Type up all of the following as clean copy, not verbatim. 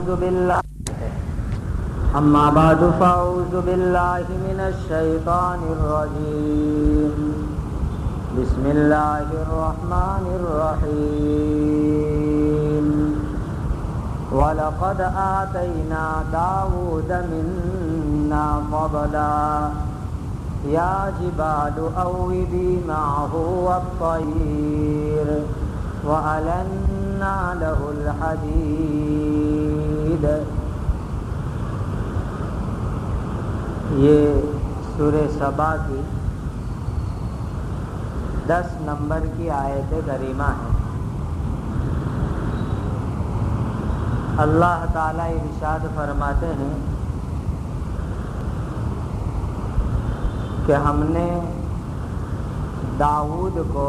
أما بعد فأعوذ بالله من الشيطان الرجيم. بسم الله الرحمن الرحيم. ولقد آتينا داود منا فضلا يا جبال أوبي معه والطير وألنا له الحديد. یہ سورہ سبا کی 10 نمبر کی آیت کریمہ ہے. اللہ تعالیٰ ارشاد فرماتے ہیں کہ ہم نے داؤد کو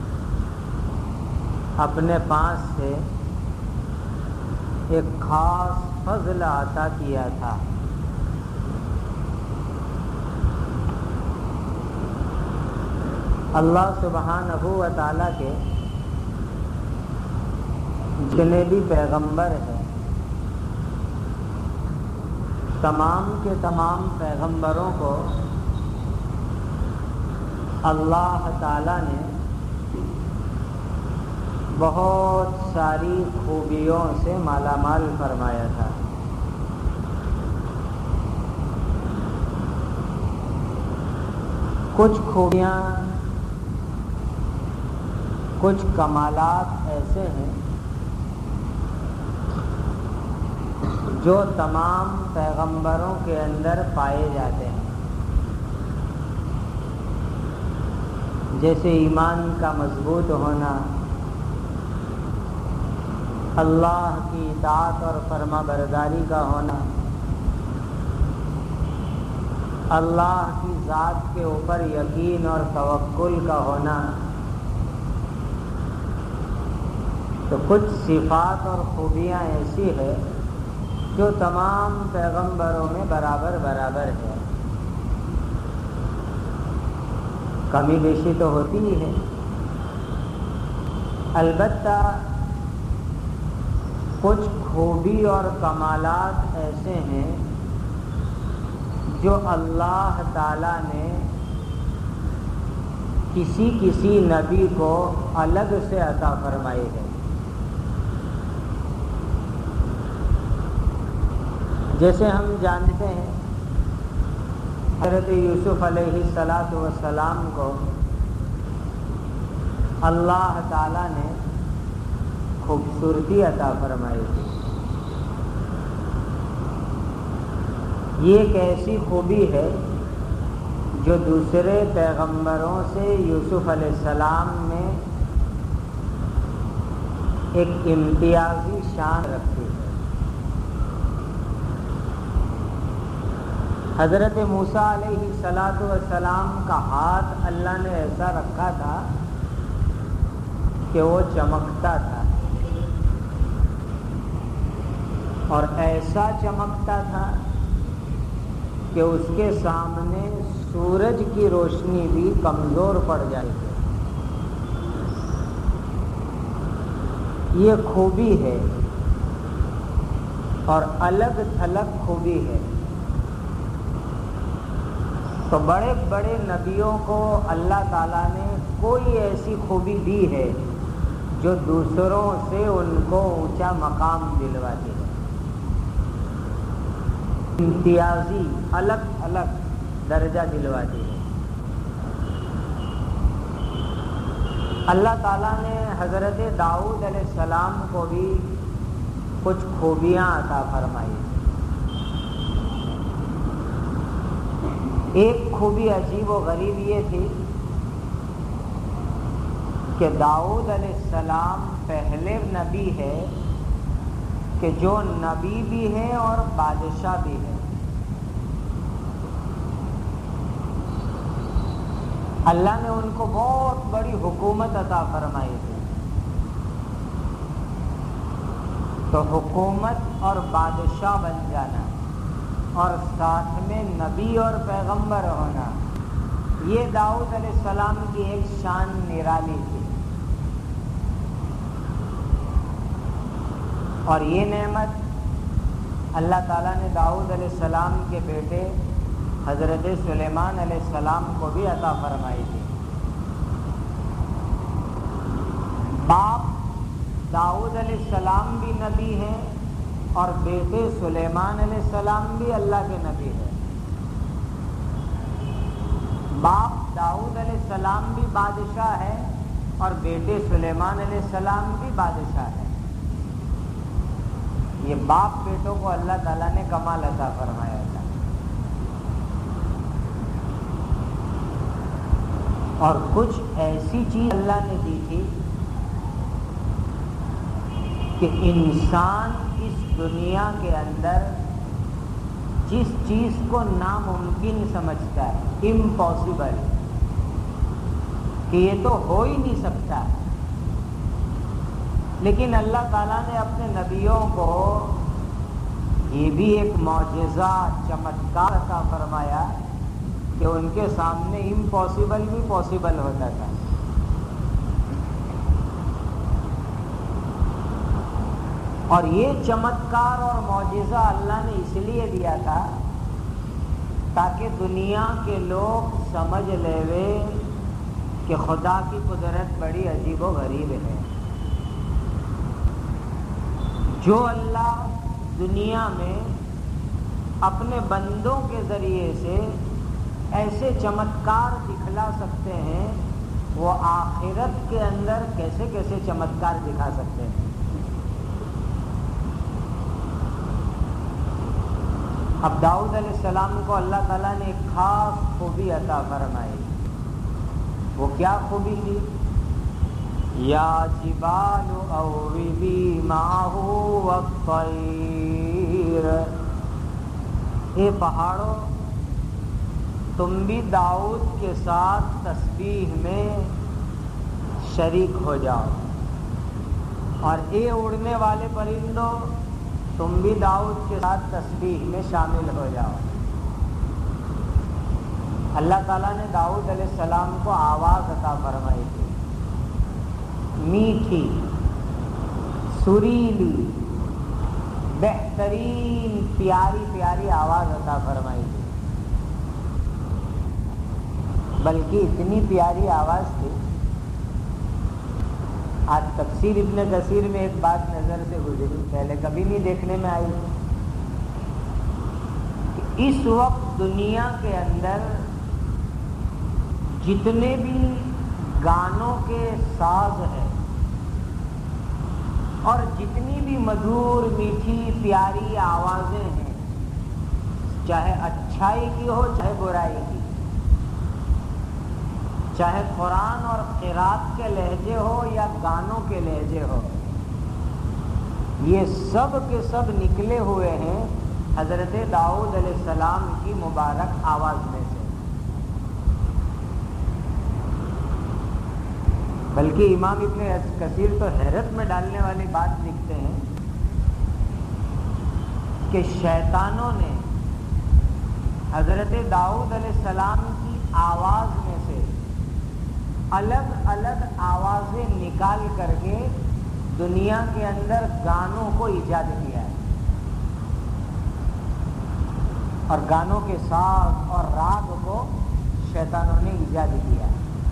اپنے پاس سے ایک خاص فضل عطا کیا تھا. اللہ سبحانہ و تعالیٰ کے جتنے بھی پیغمبر ہیں، تمام کے تمام پیغمبروں کو اللہ تعالیٰ نے بہت ساری خوبیوں سے مالا مال فرمایا تھا. کچھ خوبیاں، کچھ کمالات ایسے ہیں جو تمام پیغمبروں کے اندر پائے جاتے ہیں، جیسے ایمان کا مضبوط ہونا، اللہ کی اطاعت اور فرما برداری کا ہونا، اللہ کی ذات کے اوپر یقین اور توکل کا ہونا. تو کچھ صفات اور خوبیاں ایسی ہے جو تمام پیغمبروں میں برابر برابر ہے. کمی بیشی تو ہوتی ہی ہے، البتہ کچھ خوبی اور کمالات ایسے ہیں جو اللہ تعالیٰ نے کسی نبی کو الگ سے عطا فرمائے ہیں. جیسے ہم جانتے ہیں حضرت یوسف علیہ السلام کو اللہ تعالیٰ نے خوبصورتی عطا فرمائی تھی. یہ ایک ایسی خوبی ہے جو دوسرے پیغمبروں سے یوسف علیہ السلام میں ایک امتیازی شان رکھتی ہے. حضرت موسیٰ علیہ السلام کا ہاتھ اللہ نے ایسا رکھا تھا کہ وہ چمکتا تھا، اور ایسا چمکتا تھا کہ اس کے سامنے سورج کی روشنی بھی کمزور پڑ جائے گی. یہ خوبی ہے اور الگ تھلگ خوبی ہے. تو بڑے بڑے نبیوں کو اللہ تعالیٰ نے کوئی ایسی خوبی دی ہے جو دوسروں سے ان کو اونچا مقام دلواتی ہے، امتیازی الگ الگ درجہ دلواتی ہے. اللہ تعالیٰ نے حضرت داؤد علیہ السلام کو بھی کچھ خوبیاں عطا فرمائی. ایک خوبی عجیب و غریب یہ تھی کہ داؤد علیہ السلام پہلے نبی ہے کہ جو نبی بھی ہے اور بادشاہ بھی ہے. اللہ نے ان کو بہت بڑی حکومت عطا فرمائی تھی. تو حکومت اور بادشاہ بن جانا اور ساتھ میں نبی اور پیغمبر ہونا، یہ داؤد علیہ السلام کی ایک شان نرالی تھی. اور یہ نعمت اللہ تعالیٰ نے داؤد علیہ السلام کے بیٹے حضرت سلیمان علیہ السلام کو بھی عطا فرمائی تھی۔ باپ داؤد علیہ السلام بھی نبی ہیں اور بیٹے سلیمان علیہ السلام بھی اللہ کے نبی ہیں۔ باپ داؤد علیہ السلام بھی بادشاہ ہے اور بیٹے سلیمان علیہ السلام بھی بادشاہ ہے۔ یہ باپ بیٹوں کو اللہ تعالیٰ نے کمال عطا فرمایا تھا۔ اور کچھ ایسی چیز اللہ نے دی تھی کہ انسان اس دنیا کے اندر جس چیز کو ناممکن سمجھتا ہے، امپاسبل، کہ یہ تو ہو ہی نہیں سکتا، لیکن اللہ تعالیٰ نے اپنے نبیوں کو یہ بھی ایک معجزہ چمتکار عطا فرمایا کہ ان کے سامنے امپاسبل بھی پاسبل ہوتا تھا۔ اور یہ چمتکار اور معجزہ اللہ نے اس لیے دیا تھا تاکہ دنیا کے لوگ سمجھ لے کہ خدا کی قدرت بڑی عجیب و غریب ہے۔ جو اللہ دنیا میں اپنے بندوں کے ذریعے سے ایسے چمتکار دکھلا سکتے ہیں، وہ آخرت کے اندر کیسے کیسے چمتکار دکھا سکتے ہیں۔ اب داؤد علیہ السلام کو اللہ تعالیٰ نے ایک خاص خوبی عطا فرمائی۔ وہ کیا خوبی تھی؟ یا جبال اوبی معہ والطیر، اے پہاڑوں تم بھی داؤد کے ساتھ تسبیح میں شریک ہو جاؤ، اور اے اڑنے والے پرندوں تم بھی داؤد کے ساتھ تسبیح میں شامل ہو جاؤ۔ اللہ تعالیٰ نے داؤد علیہ السلام کو آواز عطا فرمائی تھی، میٹھی، سریلی، بہترین، پیاری پیاری آواز عطا فرمائی تھی، بلکہ اتنی پیاری آواز تھی۔ آج تفسیر ابن کثیر میں ایک بات نظر سے گزری، پہلے کبھی نہیں دیکھنے میں آئی، کہ اس وقت دنیا کے اندر جتنے بھی گانوں کے ساز ہیں اور جتنی بھی مدھور میٹھی پیاری آوازیں ہیں، چاہے اچھائی کی ہو چاہے برائی کی، چاہے قرآن اور قرات کے لہجے ہو یا گانوں کے لہجے ہو، یہ سب کے سب نکلے ہوئے ہیں حضرت داؤد علیہ السلام کی مبارک آواز میں سے۔ بلکہ امام ابن کثیر تو حیرت میں ڈالنے والی بات لکھتے ہیں کہ شیطانوں نے حضرت داؤد علیہ السلام کی آواز میں سے الگ الگ آوازیں نکال کر کے دنیا کے اندر گانوں کو ایجاد کیا ہے، اور گانوں کے ساز اور راگ کو شیطانوں نے ایجاد کیا ہے۔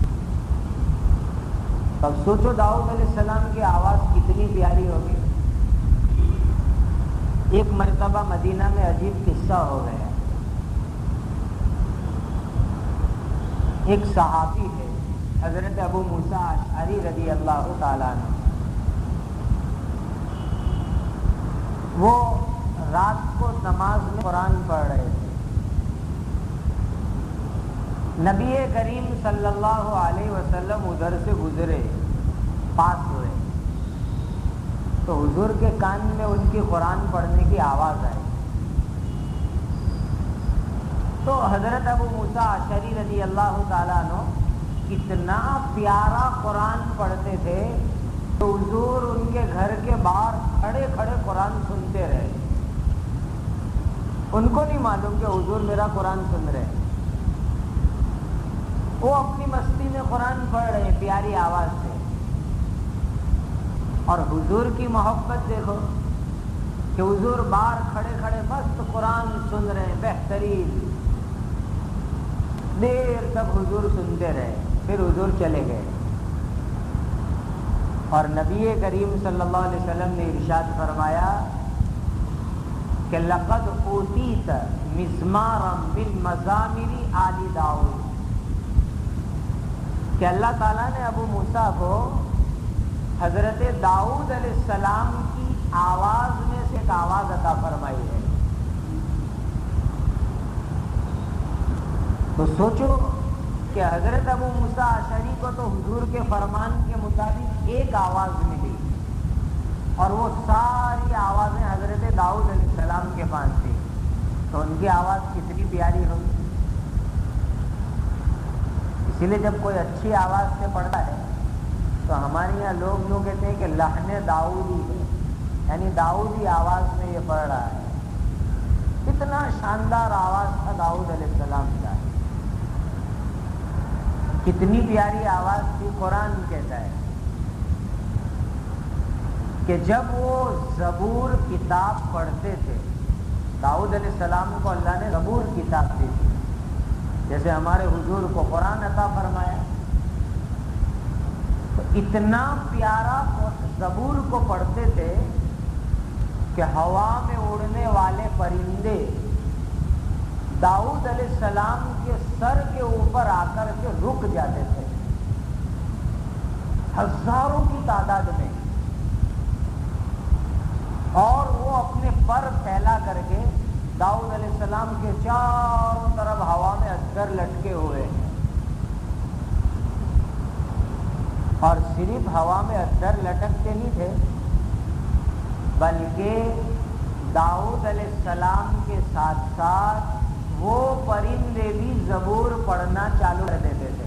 اب سوچو داؤد علیہ السلام کی آواز کتنی پیاری ہوگی۔ ایک مرتبہ مدینہ میں عجیب قصہ ہو گیا۔ ایک صحابی ہے حضرت ابو موسیٰ اشعری رضی اللہ تعالیٰ عنہ، وہ رات کو نماز میں قرآن پڑھ رہے تھے۔ نبی کریم صلی اللہ علیہ وسلم ادھر سے گزرے، پاس ہوئے، تو حضور کے کان میں ان کی قرآن پڑھنے کی آواز آئی۔ تو حضرت ابو موسیٰ اشعری رضی اللہ تعالیٰ عنہ اتنا پیارا قرآن پڑھتے تھے تو حضور ان کے گھر کے باہر کھڑے کھڑے قرآن سنتے رہے۔ ان کو نہیں معلوم کہ حضور میرا قرآن سن رہے ہیں، وہ اپنی مستی میں قرآن پڑھ رہے ہیں پیاری آواز سے، اور حضور کی محبت دیکھو، کہ حضور باہر کھڑے کھڑے مست قرآن سن رہے ہیں بہترین، دیر تک حضور سنتے رہے، پھر حضور چلے گئے اور نبی کریم صلی اللہ علیہ وسلم نے ارشاد فرمایا کہ لقد اوتیت مزمارا من مزامر آل داؤد، کہ اللہ تعالیٰ نے ابو موسیٰ کو حضرت داؤد علیہ السلام کی آواز میں سے ایک آواز عطا فرمائی ہے۔ تو سوچو کہ حضرت ابو موسیٰ اشعری کو تو حضور کے فرمان کے مطابق ایک آواز ملی اور وہ ساری آوازیں حضرت داؤد علیہ السلام کے پاس تھی، تو ان کی آواز کتنی پیاری ہوگی۔ اسی لیے جب کوئی اچھی آواز سے پڑھتا ہے تو ہمارے یہاں لوگ یوں کہتے ہیں کہ لحن داؤدی ہے، یعنی داؤدی آواز میں یہ پڑھ رہا ہے۔ کتنا شاندار آواز تھا داؤد علیہ السلام کا، کتنی پیاری آواز تھی۔ قرآن کہتا ہے کہ جب وہ زبور کتاب پڑھتے تھے، داؤد علیہ السلام کو اللہ نے زبور کتاب دی تھی، جیسے ہمارے حضور کو قرآن عطا فرمایا، تو اتنا پیارا زبور کو پڑھتے تھے کہ ہوا میں اڑنے والے پرندے داؤد علیہ السلام کے سر کے اوپر آ کر کے رک جاتے تھے، ہزاروں کی تعداد میں، اور وہ اپنے پر پھیلا کر کے داؤد علیہ السلام کے چاروں طرف ہوا میں ادھر لٹکے ہوئے ہیں، اور صرف ہوا میں ادھر لٹکتے نہیں تھے بلکہ داؤد علیہ السلام کے ساتھ ساتھ وہ پرندے بھی زبور پڑھنا چالو کر دیتے تھے۔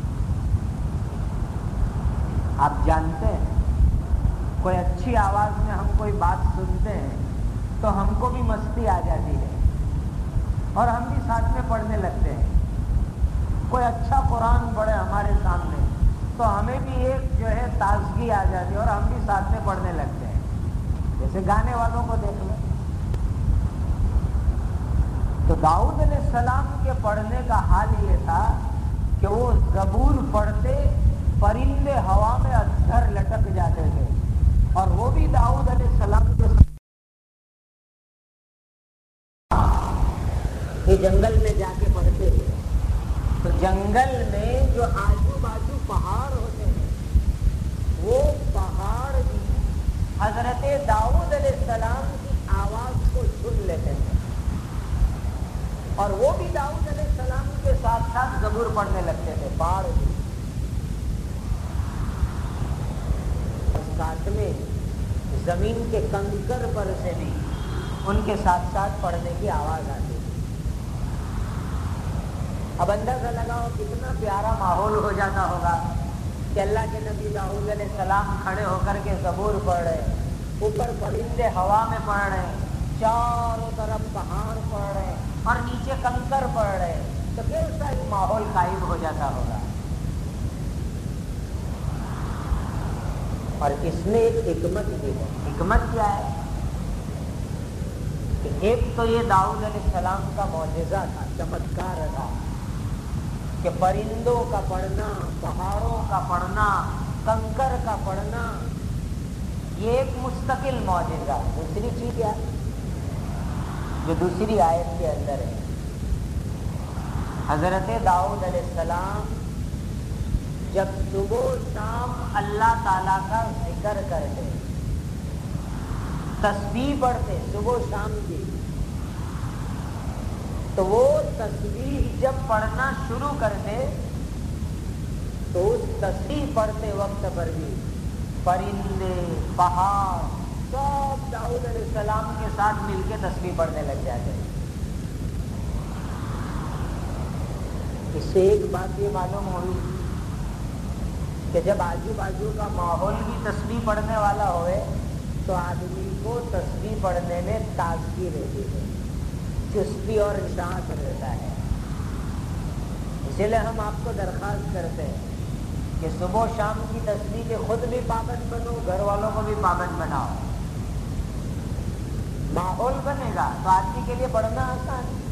آپ جانتے ہیں کوئی اچھی آواز میں ہم کوئی بات سنتے ہیں تو ہم کو بھی مستی آ جاتی ہے اور ہم بھی ساتھ میں پڑھنے لگتے ہیں۔ کوئی اچھا قرآن پڑھے ہمارے سامنے تو ہمیں بھی ایک جو ہے تازگی آ جاتی ہے اور ہم بھی ساتھ میں پڑھنے لگتے ہیں۔ جیسے گانے والوں کو دیکھ لیں، تو داؤد علیہ السلام کے پڑھنے کا حال یہ تھا کہ وہ زبور پڑھتے، پرندے ہوا میں ادھر لٹک جاتے تھے، اور وہ بھی داؤد علیہ السلام کے جنگل میں جا کے پڑھتے تھے۔ تو جنگل میں جو آجو باجو پہاڑ ہوتے ہیں، وہ پہاڑ بھی حضرت داؤد علیہ السلام کی آواز کو سن لیتے تھے، اور وہ بھی داؤد علیہ السلام کے ساتھ ساتھ زبور پڑھنے لگتے تھے، پہاڑ بھی۔ ساتھ میں زمین کے کنکر پر سے بھی ان کے ساتھ ساتھ پڑھنے کی آواز آتی۔ اب اندازہ لگاؤ کتنا پیارا ماحول ہو جاتا ہوگا کہ اللہ کے نبی داؤد علیہ السلام کھڑے ہو کر کے زبور پڑھ رہے، اوپر پرندے ہوا میں پڑھ رہے، چاروں طرف پہاڑ پڑھ رہے اور نیچے کنکر پڑھ رہے، تو کیسا ایک ماحول قائم ہو جاتا ہوگا۔ اور اس میں ایک حکمت بھی ہے۔ حکمت کیا ہے کہ ایک تو یہ داؤد علیہ السلام کا معجزہ تھا، چمتکار تھا کہ پرندوں کا پڑھنا، پہاڑوں کا پڑھنا، کنکر کا پڑھنا، یہ ایک مستقل معجزہ۔ دوسری چیز کیا جو دوسری آیت کے اندر ہے، حضرت داؤد علیہ السلام جب صبح و شام اللہ تعالیٰ کا ذکر کرتے، تسبیح پڑھتے صبح و شام کی، تو وہ تسبیح جب پڑھنا شروع کرتے تو اس تسبیح پڑھتے وقت پر بھی پرندے، پہاڑ سب داؤد علیہ السلام کے ساتھ مل کے تسبیح پڑھنے لگ جاتے۔ اس سے ایک بات یہ معلوم ہوئی کہ جب آجو باجو کا ماحول بھی تسبیح پڑھنے والا ہوئے تو آدمی کو تسبیح پڑھنے میں تازگی رہتی ہے، چستی اور نشاط رہتا ہے۔ اسی لیے ہم آپ کو درخواست کرتے ہیں کہ صبح و شام کی تسبیح کے خود بھی پابند بنو، گھر والوں کو بھی پابند بناؤ۔ ماحول بنے گا تو آدمی کے لیے پڑھنا آسان ہے۔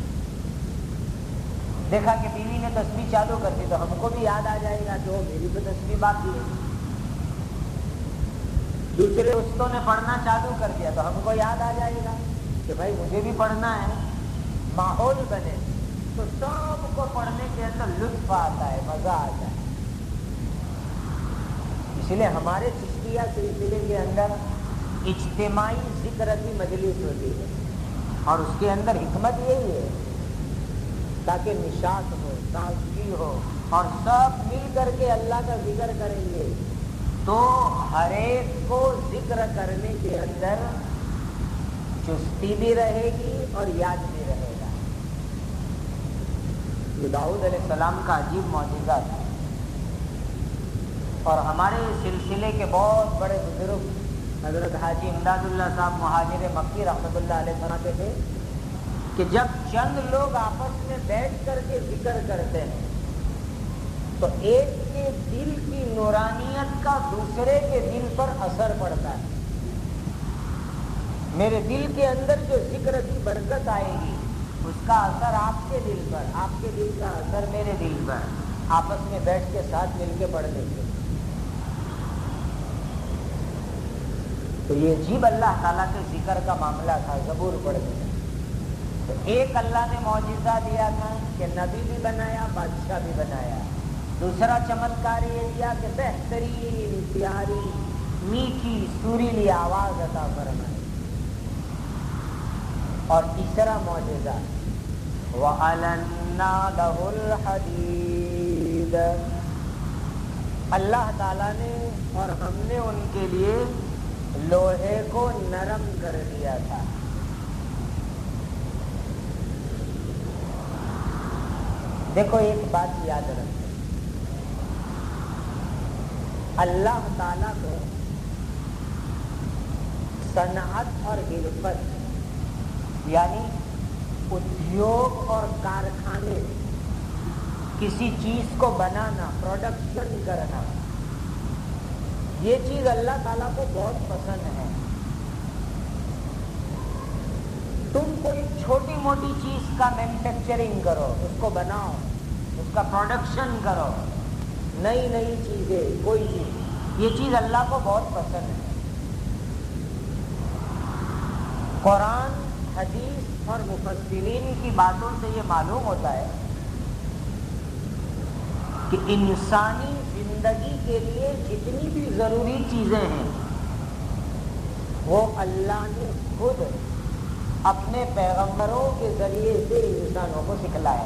دیکھا کہ بیوی نے تسبیح چالو کر دی تو ہم کو بھی یاد آ جائے گا کہ وہ میری تو تسبیح باقی ہے۔ دوسرے استوں نے پڑھنا چالو کر دیا تو ہم کو یاد آ جائے گا کہ بھائی مجھے بھی پڑھنا ہے۔ ماحول بنے تو سب کو پڑھنے کے اندر لطف آتا ہے، مزہ آتا ہے۔ اس لیے ہمارے چشتیہ سلسلے کے اندر اجتماعی ذکر کی مجلس ہوتی ہے، اور اس کے اندر حکمت یہی ہے تاکہ نشاط ہو، تازگی ہو، اور سب مل کر کے اللہ کا ذکر کریں گے تو ہر ایک کو ذکر کرنے کے اندر چستی بھی رہے گی اور یاد بھی رہے گا۔ یہ داؤد علیہ السلام کا عجیب معجزہ تھا، اور ہمارے سلسلے کے بہت بڑے بزرگ حضرت حاجی امداد اللہ صاحب مہاجر مکی رحمۃ اللہ علیہ فرماتے تھے کہ جب چند لوگ آپس میں بیٹھ کر کے ذکر کرتے ہیں تو ایک کے دل کی نورانیت کا دوسرے کے دل پر اثر پڑتا ہے۔ میرے دل کے اندر جو ذکر کی برکت آئے گی اس کا اثر آپ کے دل پر، آپ کے دل کا اثر میرے دل پر، آپس میں بیٹھ کے ساتھ مل کے پڑھ لیں گے۔ تو یہ عجیب اللہ تعالیٰ کے ذکر کا معاملہ تھا زبور پڑھنے میں۔ تو ایک اللہ نے معجزہ دیا تھا کہ نبی بھی بنایا، بادشاہ بھی بنایا۔ دوسرا چمتکار یہ دیا کہ بہترین پیاری میٹھی سریلی آواز عطا فرمائی۔ اور تیسرا معجزہ وَأَلَنَّا لَهُ الْحَدِيدَ، اللہ تعالیٰ نے اور ہم نے ان کے لیے لوہے کو نرم کر دیا تھا۔ دیکھو ایک بات یاد رکھیں، اللہ تعالیٰ کو صنعت اور حرفت یعنی ادیوگ اور کارخانے، کسی چیز کو بنانا، پروڈکشن کرنا، یہ چیز اللہ تعالیٰ کو بہت پسند ہے۔ تم کوئی چھوٹی موٹی چیز کا مینوفیکچرنگ کرو، اس کو بناؤ، اس کا پروڈکشن کرو، نئی نئی چیزیں، کوئی چیز، یہ چیز اللہ کو بہت پسند ہے۔ قرآن، حدیث اور مفسرین کی باتوں سے یہ معلوم ہوتا ہے کہ انسانی زندگی کے لیے جتنی بھی ضروری چیزیں ہیں وہ اللہ نے خود اپنے پیغمبروں کے ذریعے سے انسانوں کو سکھلایا۔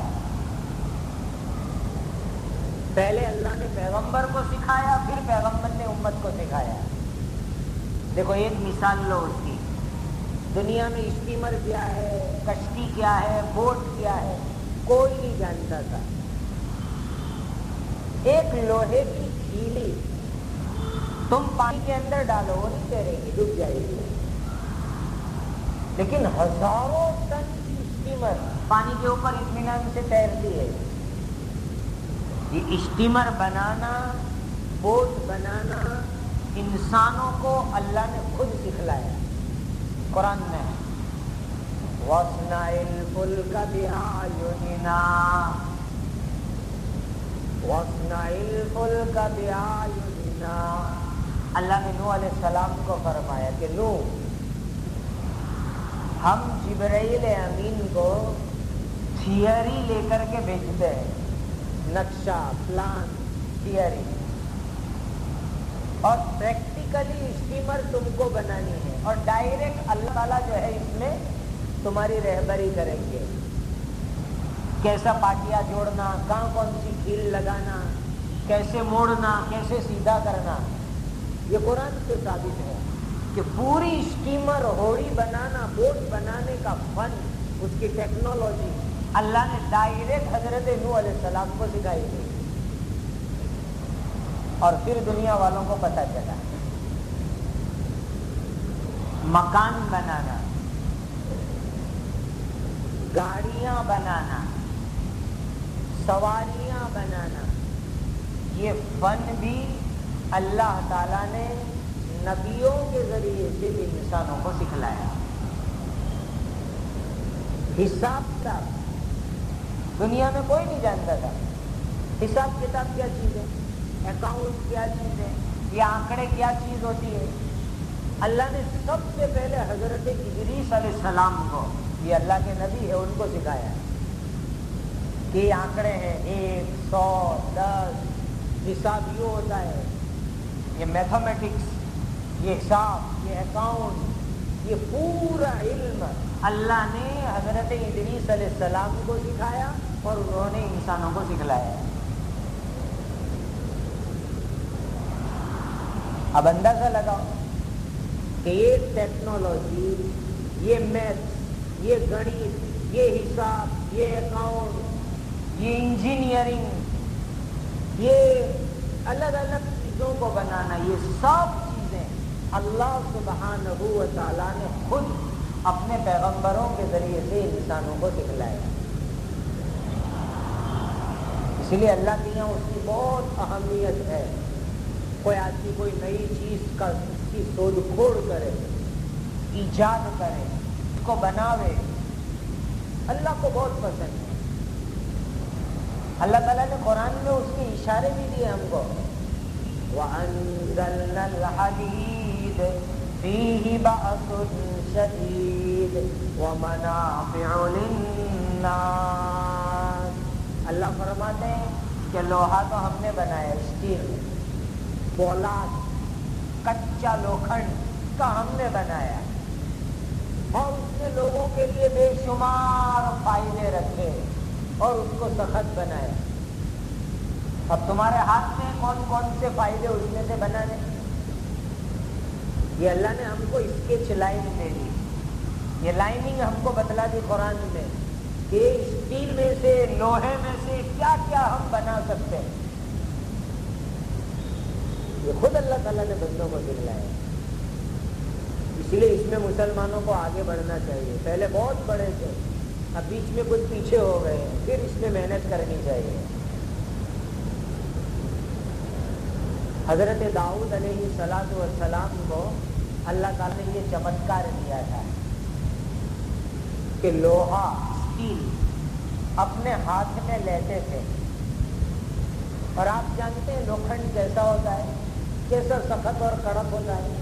پہلے اللہ نے پیغمبر کو سکھایا، پھر پیغمبر نے امت کو سکھایا۔ دیکھو ایک مثال لو اس کی، دنیا میں اسٹیمر کیا ہے، کشتی کیا ہے، بوٹ کیا ہے، کوئی نہیں جانتا تھا۔ ایک لوہے کی کھیلی تم پانی کے اندر ڈالو، وہ نہیں تیرے گی، ڈوب جائے گی، لیکن ہزاروں ٹن کی اسٹیمر پانی کے اوپر اطمینان سے تیرتی ہے۔ یہ اسٹیمر بنانا، بوٹ بنانا انسانوں کو اللہ نے خود سکھلایا۔ قرآن میں وَاصْنَعِ الْفُلْكَ بِأَعْيُنِنَا وَاصْنَعِ الْفُلْكَ بِأَعْيُنِنَا، اللہ نے نوح علیہ السلام کو فرمایا کہ نوح، ہم جبرائیل امین کو تھیوری لے کر کے بھیجتے ہیں، نقشہ، پلان، تھیوری، اور پریکٹیکلی اسٹیمر تم کو بنانی ہے، اور ڈائریکٹ اللہ تعالیٰ جو ہے اس میں تمہاری رہبری کریں گے، کیسا پاٹیا جوڑنا، کہاں کون سی کھیل لگانا، کیسے موڑنا، کیسے سیدھا کرنا۔ یہ قرآن سے ثابت ہے کہ پوری اسٹیمر، ہوڑی بنانا، بوٹ بنانے کا فن، اس کی ٹیکنالوجی اللہ نے ڈائریکٹ حضرت نوح علیہ السلام کو سکھائی تھی، اور پھر دنیا والوں کو پتہ چلا۔ مکان بنانا، گاڑیاں بنانا، سواریاں بنانا، یہ فن بھی اللہ تعالیٰ نے نبیوں کے ذریعے سے انسانوں کو سکھلایا۔ حساب کتاب دنیا میں کوئی نہیں جانتا تھا. حساب کتاب کیا چیز ہے، اکاؤنٹ کیا چیز ہے، یہ آنکڑے کیا چیز ہوتی ہے. اللہ نے سب سے پہلے حضرت ادریس علیہ السلام کو، یہ اللہ کے نبی ہے، ان کو سکھایا کہ یہ آنکڑے ہیں 100 10. حساب یہ ہوتا ہے، یہ میتھمیٹکس، یہ حساب، یہ اکاؤنٹ، یہ پورا علم اللہ نے حضرت ادریس علیہ السلام کو سکھایا اور انہوں نے انسانوں کو سکھلایا. اب اندازہ لگاؤ کہ یہ ٹیکنالوجی، یہ میتھ، یہ گणित، یہ حساب، یہ اکاؤنٹ، یہ انجینئرنگ، یہ الگ الگ چیزوں کو بنانا، یہ سب چیزیں اللہ سبحانہ و تعالیٰ نے خود اپنے پیغمبروں کے ذریعے سے انسانوں کو سکھلایا. اس لیے اللہ کے یہاں اس کی بہت اہمیت ہے. کوئی آدمی کوئی نئی چیز کا کی سوچ کھوڑ کرے، ایجاد کرے، اس کو بناوے، اللہ کو بہت پسند ہے. اللہ تعالیٰ نے قرآن میں اس کے اشارے بھی دیے ہم کو. وَأَنزَلْنَا الْحَدِيدَ فِيهِ بَأْسٌ شَدِيدٌ وَمَنَافِعُ لِلنَّاسِ. اللہ فرماتے ہیں کہ لوہا تو ہم نے بنایا، اسٹیل، پولاد، کچا لوکھنڈ کا ہم نے بنایا، اور اس نے لوگوں کے لیے بے شمار فائدے رکھے اور اس کو سخت بنایا. اب تمہارے ہاتھ میں کون کون سے فائدے اس میں سے بنانے. یہ اللہ نے ہم کو اسکیچ لائن دے دی، یہ لائننگ ہم کو بتلا دی قرآن میں کہ اسٹیل میں سے، لوہے میں سے کیا کیا ہم بنا سکتے ہیں. یہ خود اللہ تعالیٰ نے بندوں کو دکھلایا. اس لیے اس میں مسلمانوں کو آگے بڑھنا چاہیے. پہلے بہت بڑے تھے، اب بیچ میں کچھ پیچھے ہو گئے ہیں، پھر اس میں محنت کرنی چاہیے. حضرت داؤد علیہ السلام کو اللہ تعالیٰ نے یہ چمتکار دیا تھا کہ لوہا، اسٹیل اپنے ہاتھ میں لیتے تھے. اور آپ جانتے ہیں لوکھنڈ کیسا ہوتا ہے، کیسا سخت اور کڑک ہوتا ہے.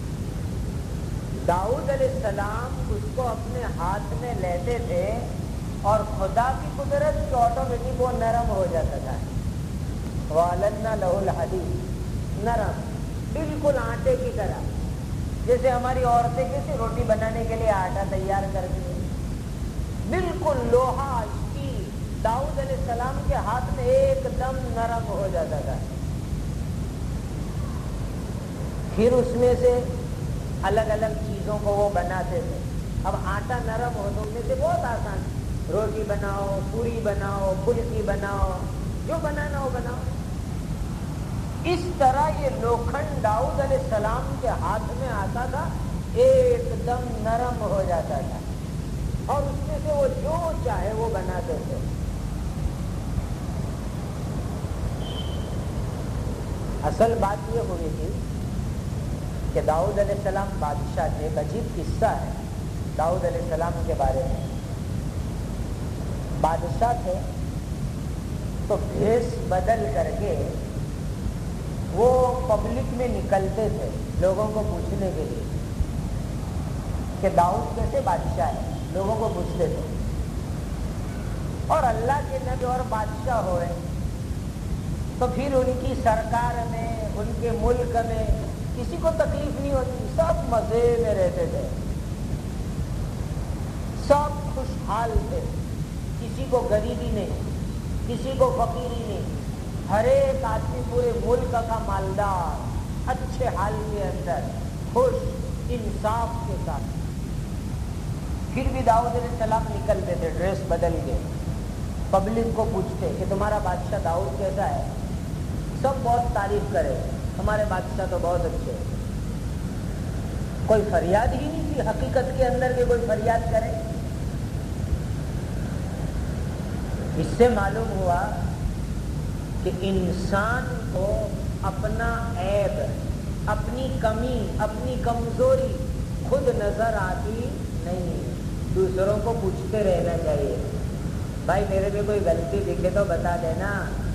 داؤد علیہ السلام اس کو اپنے ہاتھ میں لیتے تھے اور خدا کی قدرت کی آٹومیٹک وہ نرم ہو جاتا تھا. وَأَلَنَّا لَهُ الْحَدِيدَ، نرم، بالکل آٹے کی طرح. جیسے ہماری عورتیں کیسے روٹی بنانے کے لیے آٹا تیار کرتی ہیں، بالکل لوہا، اسٹیل داؤد علیہ السلام کے ہاتھ میں ایک دم نرم ہو جاتا تھا. پھر اس میں سے الگ الگ چیزوں کو وہ بناتے تھے. اب آٹا نرم ہو تو ان میں سے بہت آسان، روٹی بناؤ، پوری بناؤ، پھلکی بناؤ، جو بنانا ہو بناؤ. اس طرح یہ لوکھنڈ داؤد علیہ السلام کے ہاتھ میں آتا تھا، ایک دم نرم ہو جاتا تھا، اور اس میں سے وہ جو چاہے وہ بناتے تھے. اصل بات یہ ہوئی تھی کہ داؤد علیہ السلام بادشاہ تھے. ایک عجیب قصہ ہے داؤد علیہ السلام کے بارے میں. بادشاہ تھے تو بھیس بدل کر کے وہ پبلک میں نکلتے تھے لوگوں کو پوچھنے کے لیے کہ داؤد کیسے بادشاہ ہے. لوگوں کو پوچھتے تھے. اور اللہ کے نبی اور بادشاہ ہوئے تو پھر ان کی سرکار میں، ان کے ملک میں کسی کو تکلیف نہیں ہوتی، سب مزے میں رہتے تھے، سب خوشحال تھے، کسی کو غریبی نہیں، کسی کو فقیری نہیں. ہر ایک آدمی پورے ملک کا مالدار، اچھے حال کے اندر، خوش، انصاف کے ساتھ. پھر بھی داؤد علیہ السلام نکلتے تھے ڈریس بدل کے، پبلک کو پوچھتے کہ تمہارا بادشاہ داؤد کیسا ہے. سب بہت تعریف کرے، ہمارے بادشاہ تو بہت اچھے. کوئی فریاد ہی نہیں تھی حقیقت کے اندر کہ کوئی فریاد کرے. اس سے معلوم ہوا کہ انسان کو اپنا عیب، اپنی کمی، اپنی کمزوری خود نظر آتی نہیں. دوسروں کو پوچھتے رہنا چاہیے، بھائی میرے میں کوئی غلطی دکھے تو بتا دینا۔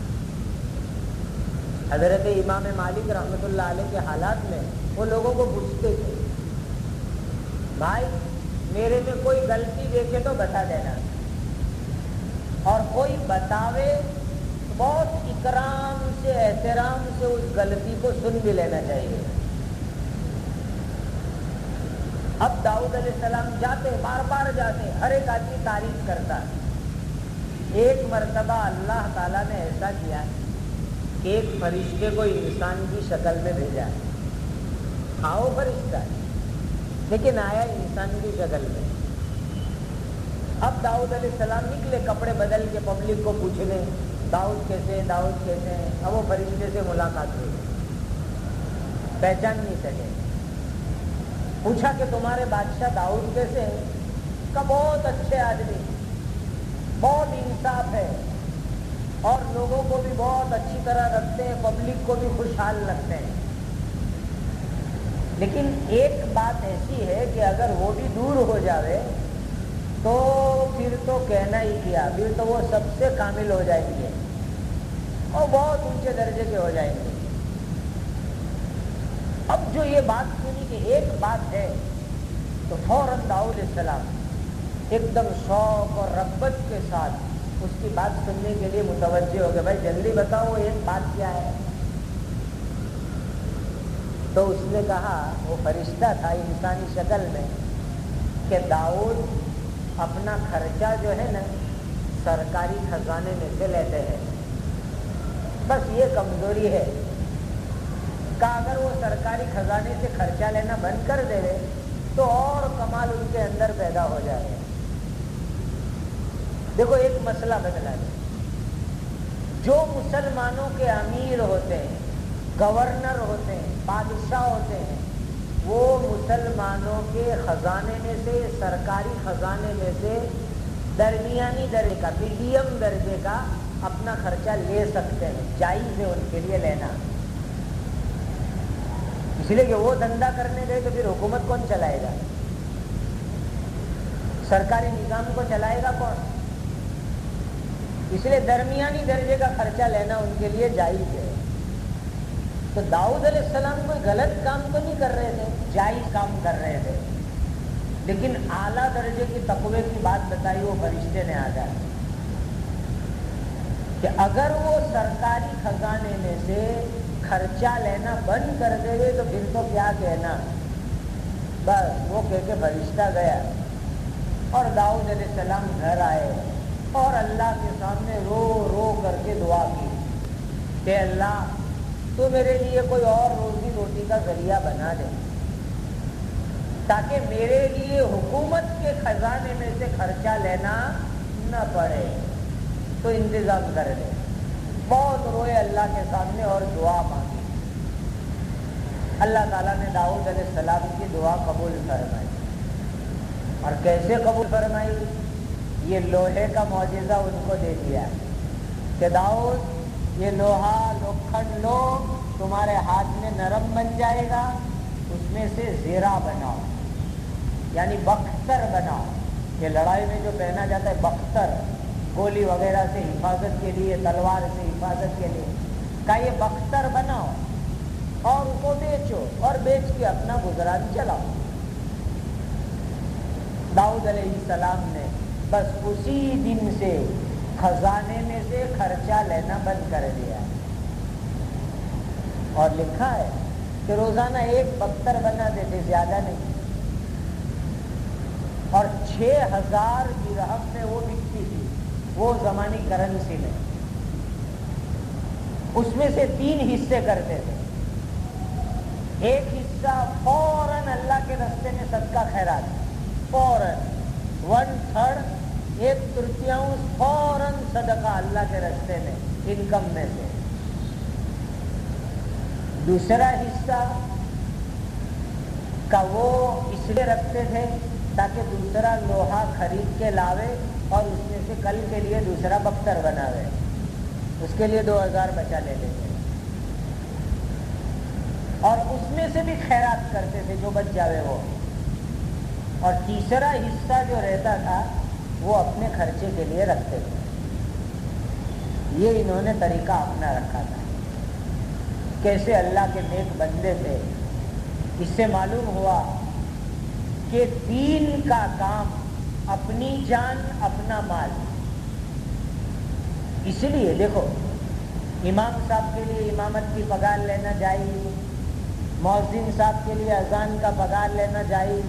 حضرت امام مالک رحمۃ اللہ علیہ کے حالات میں وہ لوگوں کو پوچھتے تھے، بھائی میرے میں کوئی غلطی دیکھے تو بتا دینا، اور کوئی بتاوے بہت اکرام سے احترام سے اس غلطی کو سن بھی لینا چاہیے۔ اب داؤد علیہ السلام جاتے، بار بار جاتے، ہر ایک آدمی تعریف کرتا۔ ایک مرتبہ اللہ تعالیٰ نے ایسا کیا کہ ایک فرشتے کو انسان کی شکل میں بھیجا، آؤ فرشتہ، لیکن آیا انسان کی شکل میں۔ اب داؤد علیہ السلام نکلے کپڑے بدل کے پبلک کو پوچھنے، داؤد کیسے ہیں، داؤد کیسے ہیں۔ اب وہ فرشتے سے ملاقات ہوئی، پہچان نہیں سکے۔ پوچھا کہ تمہارے بادشاہ داؤد کیسے ہیں؟ کہ بہت اچھے آدمی، بہت انصاف ہے، اور لوگوں کو بھی بہت اچھی طرح رکھتے ہیں، پبلک کو بھی خوشحال رکھتے ہیں۔ لیکن ایک بات ایسی ہے کہ اگر وہ بھی دور ہو جاوے تو پھر تو کہنا ہی کیا، پھر تو وہ سب سے کامل ہو جائیں گے اور بہت اونچے درجے کے ہو جائیں گے۔ اب جو یہ بات سنی کہ ایک بات ہے، تو فوراً داؤد علیہ السلام ایک دم شوق اور رغبت کے ساتھ اس کی بات سننے کے لیے متوجہ ہو گئے، بھائی جلدی بتاؤ ایک بات کیا ہے۔ تو اس نے کہا، وہ فرشتہ تھا انسانی شکل میں، کہ داؤد اپنا خرچہ جو ہے نا سرکاری خزانے میں سے لیتے ہیں، بس یہ کمزوری ہے کہ اگر وہ سرکاری خزانے سے خرچہ لینا بند کر دے تو اور کمال ان کے اندر پیدا ہو جائے۔ دیکھو ایک مسئلہ بدلا ہے، جو مسلمانوں کے امیر ہوتے ہیں، گورنر ہوتے ہیں، بادشاہ ہوتے ہیں، وہ مسلمانوں کے خزانے میں سے، سرکاری خزانے میں سے درمیانی درجے کا، میڈیم درجے کا اپنا خرچہ لے سکتے ہیں، جائز ہے ان کے لیے لینا۔ اس لیے کہ وہ دھندا کرنے گئے تو پھر حکومت کون چلائے گا؟ سرکاری نظام کو چلائے گا کون؟ اس لیے درمیانی درجے کا خرچہ لینا ان کے لیے جائز ہے۔ تو داؤد علیہ السلام کوئی غلط کام تو نہیں کر رہے تھے، جائز کام کر رہے تھے، لیکن اعلیٰ درجے کی تقوی کی بات بتائی وہ فرشتے نے آ کر کہ اگر وہ سرکاری خزانے میں سے خرچہ لینا بند کر دے گے تو پھر تو کیا کہنا۔ بس وہ کہہ کے فرشتہ گیا اور داؤد علیہ السلام گھر آئے اور اللہ کے سامنے رو رو کر کے دعا کی کہ اللہ تو میرے لیے کوئی اور روزی روٹی کا ذریعہ بنا دے، تاکہ میرے لیے حکومت کے خزانے میں سے خرچہ لینا نہ پڑے، تو انتظام کر دے۔ بہت روئے اللہ کے سامنے اور دعا مانگی۔ اللہ تعالیٰ نے داؤد علیہ السلام کی دعا قبول فرمائی، اور کیسے قبول فرمائی؟ یہ لوہے کا معجزہ ان کو دے دیا کہ داؤد یہ لوہا لوکھنڈ لو، تمہارے ہاتھ میں نرم بن جائے گا، اس میں سے زیرہ بناؤ، یعنی بختر بناؤ۔ یہ لڑائی میں جو پہنا جاتا ہے بختر، گولی وغیرہ سے حفاظت کے لیے، تلوار سے حفاظت کے لیے، کہ یہ بختر بناؤ اور اس کو بیچو، اور بیچ کے اپنا گزران چلاؤ۔ داؤد علیہ السلام نے بس اسی دن سے خزانے میں سے خرچہ لینا بند کر دیا، اور لکھا ہے کہ روزانہ ایک بختر بناتے تھے، زیادہ نہیں، اور 6000 درہم میں وہ بکتی تھی، وہ زمانی کرنسی میں۔ اس میں سے 3 حصے کرتے تھے، ایک حصہ فوراً اللہ کے راستے میں صدقہ خیرات، فوراً 1/3، 1/3 فوراً صدقہ اللہ کے راستے میں، انکم میں سے۔ دوسرا حصہ کا وہ اس لیے رکھتے تھے تاکہ دوسرا لوہا خرید کے لاوے اور اس میں سے کل کے لیے دوسرا بختر بناوے، اس کے لیے 2000 بچا لیتے تھے، اور اس میں سے بھی خیرات کرتے تھے جو بچ جاوے وہ۔ اور تیسرا حصہ جو رہتا تھا وہ اپنے خرچے کے لیے رکھتے تھے. یہ انہوں نے طریقہ اپنا رکھا تھا. کیسے اللہ کے نیک بندے تھے. اس سے معلوم ہوا کہ دین کا کام اپنی جان اپنا مال. اس لیے دیکھو امام صاحب کے لیے امامت کی پگار لینا جائز، مؤذن صاحب کے لیے اذان کا پگار لینا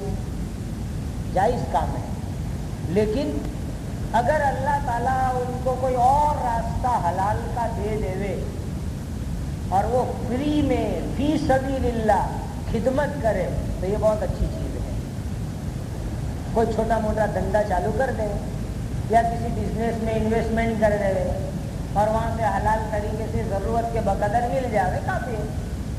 جائز کام ہے. لیکن اگر اللہ تعالیٰ ان کو کوئی اور راستہ حلال کا دے دے اور وہ فری میں فی سبیل اللہ خدمت کرے تو یہ بہت اچھی چیز ہے. کوئی چھوٹا موٹا دھندا چالو کر دے یا کسی بزنس میں انویسٹمنٹ کر دے اور وہاں سے حلال طریقے سے ضرورت کے بقدر مل جائے کافی ہے.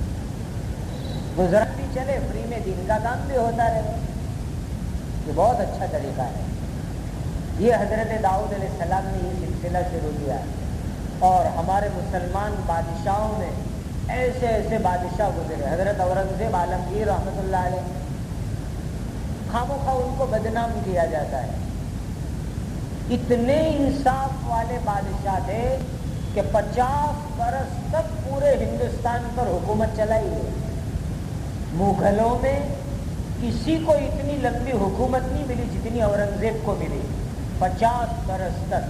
گزرت بھی چلے، فری میں دین کا کام بھی ہوتا رہے. یہ بہت اچھا طریقہ ہے. یہ حضرت داؤد علیہ السلام نے یہ سلسلہ شروع کیا اور ہمارے مسلمان بادشاہوں میں ایسے ایسے بادشاہ گزرے. حضرت اورنگزیب عالمگیر رحمۃ اللہ علیہ، خاموخواہ ان کو بدنام کیا جاتا ہے. اتنے انصاف والے بادشاہ تھے کہ 50 برس تک پورے ہندوستان پر حکومت چلائی ہے. مغلوں میں کسی کو اتنی لمبی حکومت نہیں ملی جتنی اورنگزیب کو ملی، 50 برس تک.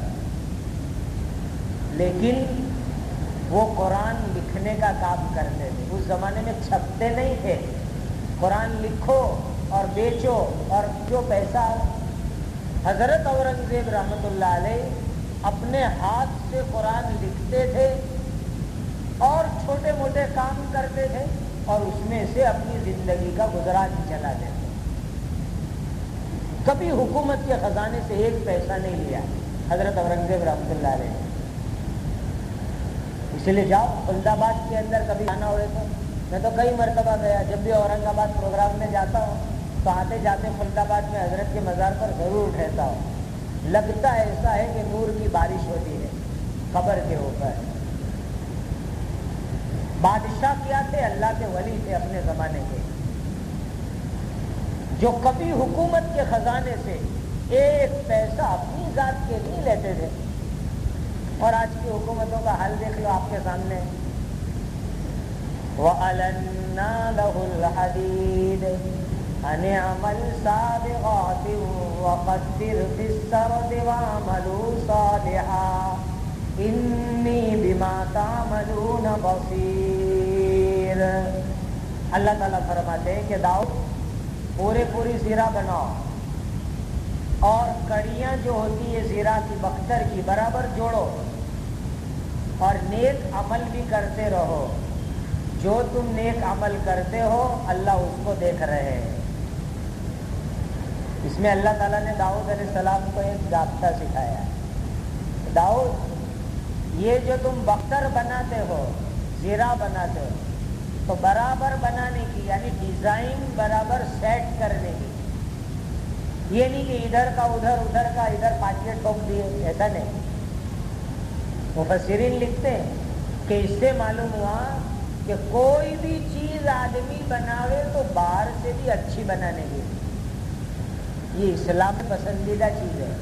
لیکن وہ قرآن لکھنے کا کام کرتے تھے. اس زمانے میں چھپتے نہیں تھے. قرآن لکھو اور بیچو اور جو پیسہ. حضرت اورنگزیب رحمۃ اللہ علیہ اپنے ہاتھ سے قرآن لکھتے تھے اور چھوٹے موٹے کام کرتے تھے اور اس میں سے اپنی زندگی کا گزران چلاتے تھے. کبھی حکومت کے خزانے سے ایک پیسہ نہیں لیا حضرت اورنگزیب رحمۃ اللہ علیہ. اسی لیے جاؤ خلد آباد کے اندر کبھی آنا ہوئے تو میں تو کئی مرتبہ گیا. جب بھی اورنگ آباد پروگرام میں جاتا ہوں تو آتے جاتے خلد آباد میں حضرت کے مزار پر ضرور ٹھہرتا ہوں. لگتا ایسا ہے کہ نور کی بارش ہوتی ہے قبر کے اوپر. بادشاہ کیا تھے؟ اللہ کے ولی تھے اپنے زمانے کے، جو کبھی حکومت کے خزانے سے ایک پیسہ اپنی ذات کے نہیں لیتے تھے. اور آج کی حکومتوں کا حال دیکھ لو آپ کے سامنے. وَأَلَنَّا لَهُ الْحَدِيدَ أَنِ اعْمَلْ سَابِغَاتٍ وَقَدِّرْ فِي السَّرْدِ وَاعْمَلُوا صَالِحًا إِنِّي بِمَا تَعْمَلُونَ بَصِيرٌ. اللہ تعالیٰ فرماتے ہیں کہ داؤد پوری زیرہ بناؤ اور کڑیاں جو ہوتی ہے زیرہ کی بختر کی برابر جوڑو اور نیک عمل بھی کرتے رہو. جو تم نیک عمل کرتے ہو اللہ اس کو دیکھ رہے ہیں. اس میں اللہ تعالیٰ نے داؤد علیہ السلام کو ایک ضابطہ سکھایا. داؤد یہ جو تم بختر بناتے ہو زیرہ بناتے ہو تو برابر بنانے کی یعنی ڈیزائن برابر سیٹ کرنے کی. یہ نہیں کہ ادھر کا ادھر کا ادھر پاچے ٹھوک دیے، ایسا نہیں. مفسرین لکھتے ہیں کہ اس سے معلوم ہوا کہ کوئی بھی چیز آدمی بناوے تو باہر سے بھی اچھی بنانے کی. یہ اسلام کی پسندیدہ چیز ہے.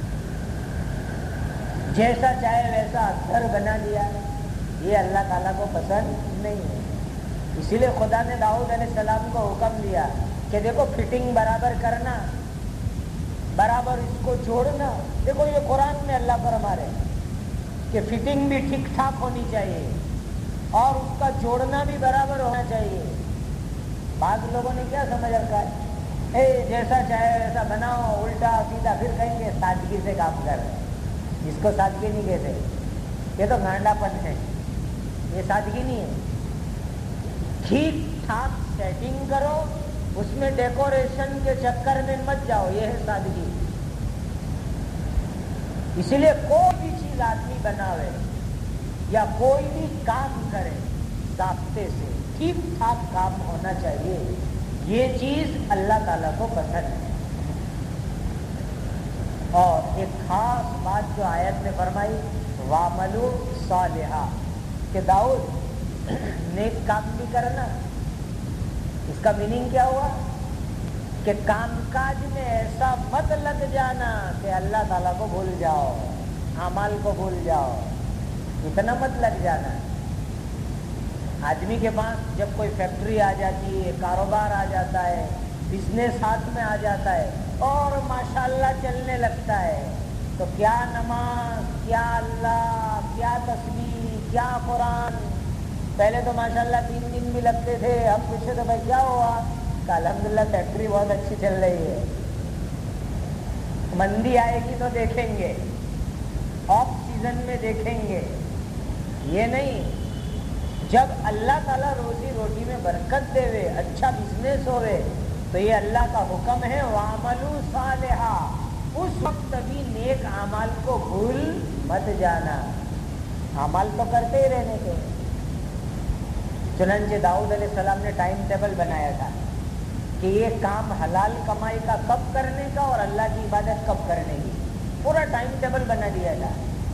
جیسا چاہے ویسا گھر بنا دیا یہ اللہ تعالیٰ کو پسند نہیں ہے. اسی لیے خدا نے داؤد علیہ السلام کو حکم دیا کہ دیکھو فٹنگ برابر کرنا، برابر اس کو جوڑنا. دیکھو یہ قرآن میں اللہ فرما رہے کہ فٹنگ بھی ٹھیک ٹھاک ہونی چاہیے اور اس کا جوڑنا بھی برابر ہونا چاہیے. بعض لوگوں نے کیا سمجھ رکھا ہے جیسا چاہے ویسا بناؤ، الٹا سیدھا. پھر کہیں گے سادگی سے کام کر رہے. اس کو سادگی نہیں کہتے، یہ تو گانڈا پن ہے. یہ سادگی نہیں ہے. ٹھیک ٹھاک سیٹنگ کرو، اس میں ڈیکوریشن کے چکر میں مت جاؤ. یہ ہے سادگی. اسی لیے کوئی بھی چیز آدمی بناوے یا کوئی بھی کام کرے ضابطے سے ٹھیک ٹھاک کام ہونا چاہیے. یہ چیز اللہ تعالیٰ کو پسند ہے. اور ایک خاص بات جو آیت نے فرمائی وَعْمَلُوا صَالِحًا کہ داؤد نیک کام بھی کرنا. اس کا میننگ کیا ہوا کہ کام کاج میں ایسا مت لگ جانا کہ اللہ تعالیٰ کو بھول جاؤ، اعمال کو بھول جاؤ، اتنا مت لگ جانا۔ آدمی کے پاس جب کوئی فیکٹری آ جاتی ہے، کاروبار آ جاتا ہے، بزنس ہاتھ میں آ جاتا ہے اور ماشاءاللہ چلنے لگتا ہے، تو کیا نماز، کیا اللہ، کیا تسبیح، کیا قرآن۔ پہلے تو ماشاءاللہ 3 دن بھی لگتے تھے، اب پوچھے تو بھائی کیا ہوا، کہ الحمدللہ فیکٹری بہت اچھی چل رہی ہے، مندی آئے گی تو دیکھیں گے، آف سیزن میں دیکھیں گے۔ یہ نہیں، جب اللہ تعالیٰ روزی روٹی میں برکت دے وے، اچھا بزنس ہوئے، تو یہ اللہ کا حکم ہے وَعَمَلُوا صَالِحًا، اس وقت بھی نیک اعمال کو بھول مت جانا، اعمال تو کرتے ہی رہنے کے۔ چنانچہ داؤد علیہ السلام نے ٹائم ٹیبل بنایا تھا کہ یہ کام حلال کمائی کا کب کرنے کا اور اللہ کی عبادت کب کرنے کی، پورا ٹائم ٹیبل بنا دیا تھا۔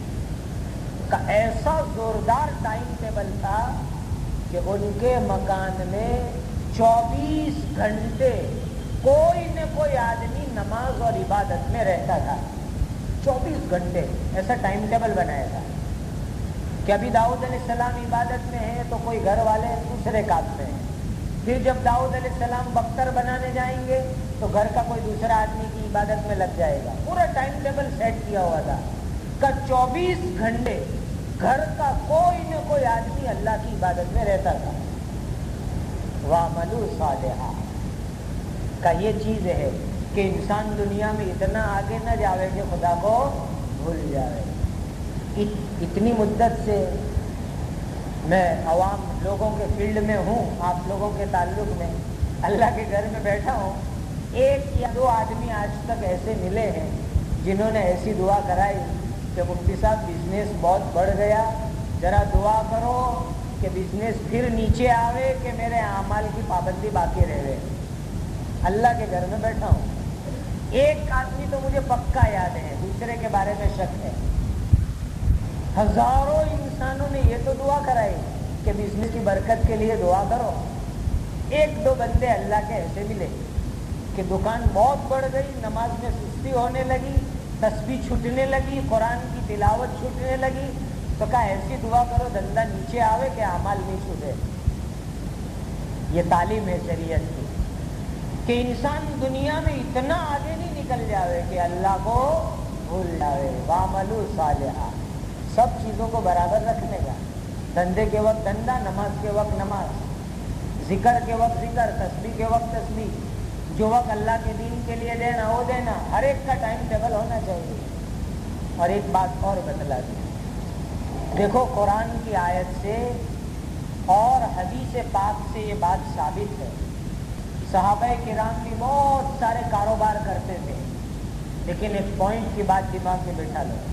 ایسا زوردار ٹائم ٹیبل تھا کہ ان کے مکان میں 24 گھنٹے کوئی نہ کوئی آدمی نماز اور عبادت میں رہتا تھا، 24 گھنٹے ایسا ٹائم ٹیبل بنایا تھا کہ ابھی داؤد علیہ السلام عبادت میں ہیں تو کوئی گھر والے دوسرے کام میں ہیں، پھر جب داؤد علیہ السلام بختر بنانے جائیں گے تو گھر کا کوئی دوسرا آدمی کی عبادت میں لگ جائے گا، پورا ٹائم ٹیبل سیٹ کیا ہوا تھا کہ 24 گھنٹے گھر کا کوئی نہ کوئی آدمی اللہ کی عبادت میں رہتا تھا۔ وَعَمَلُوا صَالِحًا کا یہ چیز ہے کہ انسان دنیا میں اتنا آگے نہ جاوے کہ خدا کو بھول جاوے۔ اتنی مدت سے میں عوام لوگوں کے فیلڈ میں ہوں، آپ لوگوں کے تعلق میں، اللہ کے گھر میں بیٹھا ہوں، 1 یا 2 آدمی آج تک ایسے ملے ہیں جنہوں نے ایسی دعا کرائی کہ مفتی صاحب بزنس بہت بڑھ گیا، ذرا دعا کرو کہ بزنس پھر نیچے آوے کہ میرے اعمال کی پابندی باقی رہے۔ اللہ کے گھر میں بیٹھا ہوں، 1 آدمی تو مجھے پکا یاد ہے، دوسرے کے بارے میں شک ہے۔ ہزاروں انسانوں نے یہ تو دعا کرائی کہ بزنس کی برکت کے لیے دعا کرو، 1-2 بندے اللہ کے ایسے ملے کہ دکان بہت بڑھ گئی، نماز میں سستی ہونے لگی، تسبیح چھوٹنے لگی، قرآن کی تلاوت چھوٹنے لگی، تو کہا ایسی دعا کرو دھندا نیچے آوے کہ اعمال نہیں چھوٹے۔ یہ تعلیم ہے شریعت کی کہ انسان دنیا میں اتنا آگے نہیں نکل جاوے کہ اللہ کو بھول جاوے۔ وَعَمَلُوا صَالِحًا، سب چیزوں کو برابر رکھنے کا، دھندے کے وقت دھندا، نماز کے وقت نماز، ذکر کے وقت ذکر، تسبیح کے وقت تسبیح، جو وقت اللہ کے دین کے لیے دینا وہ دینا، ہر ایک کا ٹائم ٹیبل ہونا چاہیے۔ اور ایک بات اور بتلا دیں، دیکھو قرآن کی آیت سے اور حدیث پاک سے یہ بات ثابت ہے، صحابہ کرام بھی بہت سارے کاروبار کرتے تھے، لیکن ایک پوائنٹ کی بات دماغ میں بٹھا لو،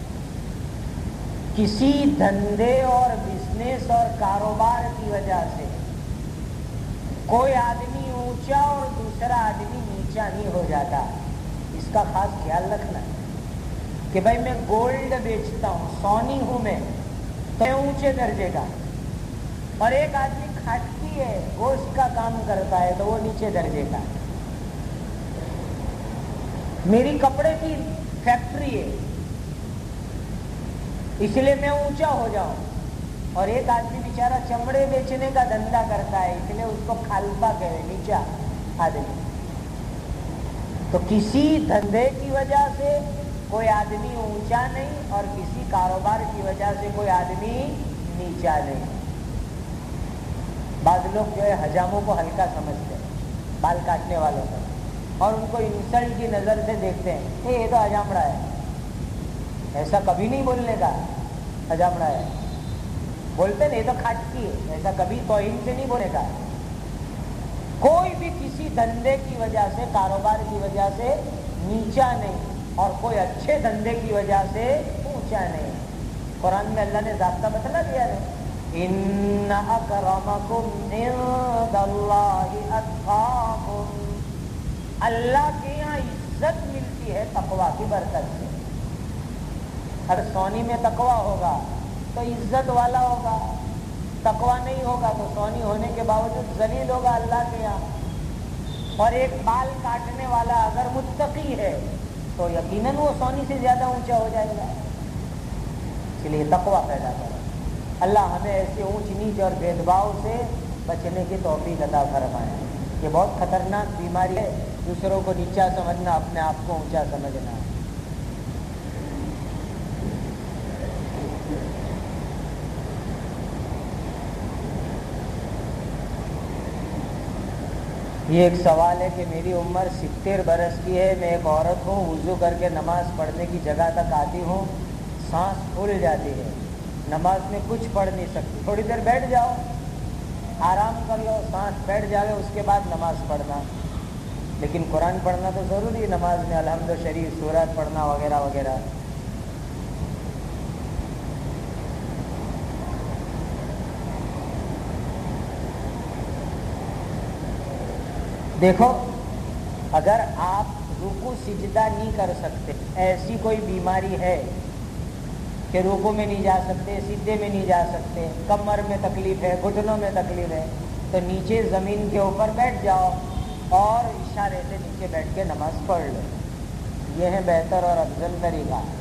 کسی دھندے اور بزنس اور کاروبار کی وجہ سے کوئی آدمی اونچا اور دوسرا آدمی نیچا نہیں ہو جاتا۔ اس کا خاص خیال رکھنا کہ بھائی میں گولڈ بیچتا ہوں، سونی ہوں میں، تو میں اونچے درجے کا، اور ایک آدمی کھاٹکی ہے، گوشت کا کام کرتا ہے تو وہ نیچے درجے کا۔ میری کپڑے کی فیکٹری ہے اس لیے میں اونچا ہو جاؤں، اور ایک آدمی بیچارہ چمڑے بیچنے کا دھندا کرتا ہے اس لیے اس کو کھالپا کہے، نیچا آدمی۔ تو کسی دھندے کی وجہ سے کوئی آدمی اونچا نہیں اور کسی کاروبار کی وجہ سے کوئی آدمی نیچا نہیں۔ بعض لوگ جو ہے حجاموں کو ہلکا سمجھتے ہیں، بال کاٹنے والوں کو، اور ان کو انسلٹ کی نظر سے دیکھتے ہیں، یہ تو حجامڑا ہے۔ ایسا کبھی نہیں بولنے کا حجامڑا ہے، بولتے نہیں تو کھاٹکی ہے، ایسا کبھی توہین سے نہیں بولنے کا۔ کوئی بھی کسی دھندے کی وجہ سے، کاروبار کی وجہ سے نیچا نہیں، اور کوئی اچھے دھندے کی وجہ سے اونچا نہیں۔ قرآن میں اللہ نے ضابطہ بتلا دیا ہے، ان اکرمکم عند اللہ اتقاکم، اللہ کے یہاں عزت ملتی ہے تقویٰ کی برکت سے۔ ہر سونی میں تقویٰ ہوگا تو عزت والا ہوگا، تقویٰ نہیں ہوگا تو سونی ہونے کے باوجود ذلیل ہوگا اللہ کے یہاں۔ اور ایک بال کاٹنے والا اگر متقی ہے تو یقیناً وہ سونے سے زیادہ اونچا ہو جائے گا. اس لیے تقویٰ پیدا کرو. اللہ ہمیں ایسے اونچ نیچ اور بھید بھاؤ سے بچنے کی توفیق عطا فرمائے. یہ بہت خطرناک بیماری ہے، دوسروں کو نیچا سمجھنا، اپنے آپ کو اونچا سمجھنا. یہ ایک سوال ہے کہ میری عمر 70 برس کی ہے، میں ایک عورت ہوں، وضو کر کے نماز پڑھنے کی جگہ تک آتی ہوں، سانس پھول جاتی ہے، نماز میں کچھ پڑھ نہیں سکتی. تھوڑی دیر بیٹھ جاؤ، آرام کر لو، سانس بیٹھ جائے، اس کے بعد نماز پڑھنا. لیکن قرآن پڑھنا تو ضروری ہے نماز میں، الحمد شریف سورت پڑھنا وغیرہ وغیرہ. دیکھو، اگر آپ رکوع سجدہ نہیں کر سکتے، ایسی کوئی بیماری ہے کہ رکوع میں نہیں جا سکتے، سجدے میں نہیں جا سکتے، کمر میں تکلیف ہے، گھٹنوں میں تکلیف ہے، تو نیچے زمین کے اوپر بیٹھ جاؤ اور اشارے سے نیچے بیٹھ کے نماز پڑھ لو. یہ ہے بہتر اور افضل طریقہ.